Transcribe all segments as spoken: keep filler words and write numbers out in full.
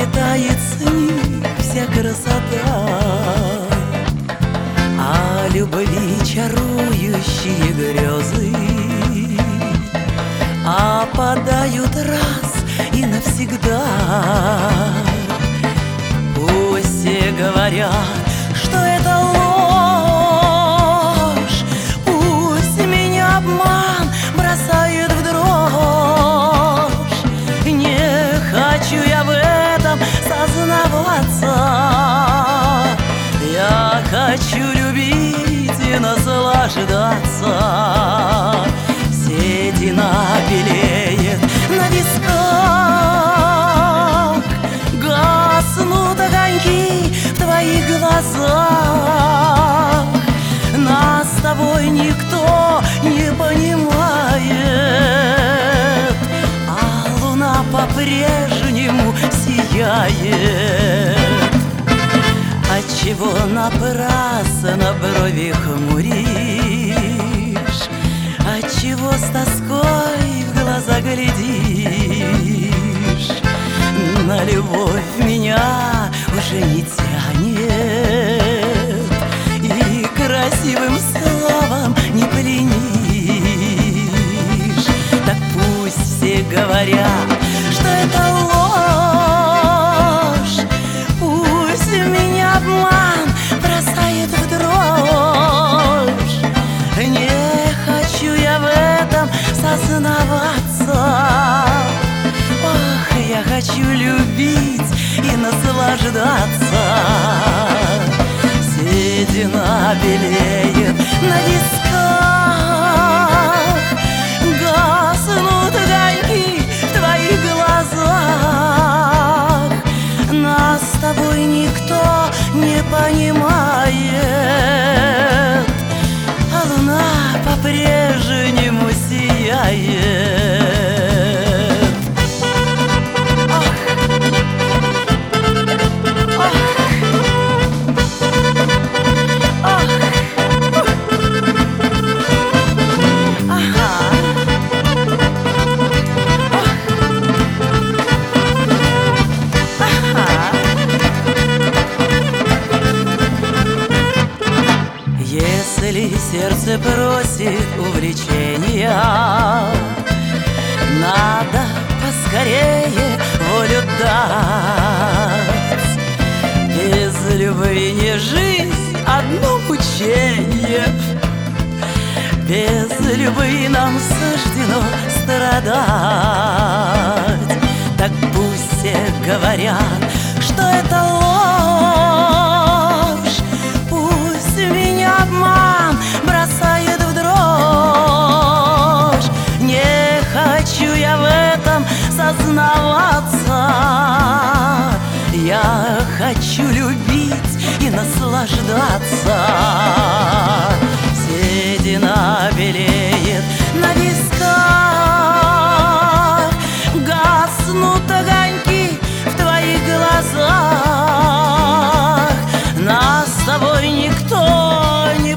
слетает с них вся красота, а любви чарующие грезы опадают раз и навсегда. Пусть все говорят, что это ложь, пусть меня обман бросает в дрожь. Не хочу я в этом сознаваться, я хочу любить и наслаждаться. Седина белеет на висках, гаснут огоньки в твоих глазах. Нас с тобой никто не понимает, а луна по-прежнему сияет. Отчего напрасно брови хмуришь? Отчего с тоской в глаза глядишь? На любовь меня уже не тянет, и красивым словом не пленишь. Так пусть все говорят, что это ложь, пусть меня обман бросает в дрожь. Не хочу я в этом сознаваться, ох, я хочу любить и наслаждаться. Седина белеет на висках, гаснут огоньки в твоих глазах. Нас с тобой никто не понимает, а луна по-прежнему сияет. Если сердце просит увлечения, надо поскорее волю дать. Без любви не жизнь, одно мучение. Без любви нам суждено страдать. Так пусть все говорят, что это ложь, пусть меня обман бросает в дрожь. Не хочу я в этом сознаваться, я хочу любить и наслаждаться. Седина белеет на висках, гаснут огоньки в твоих глазах. Нас с тобой никто не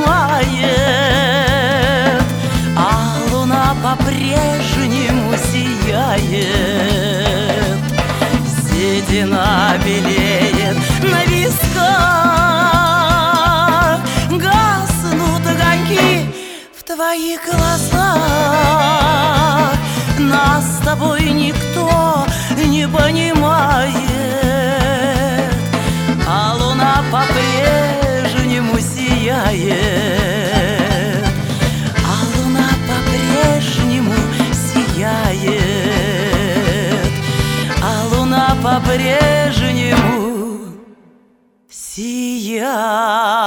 понимает, а луна по-прежнему сияет. Седина белеет на висках, гаснут огоньки в твоих глазах. Нас с тобой никто не понимает, а луна по-прежнему сияет. А луна по-прежнему сияет. А луна по-прежнему сияет.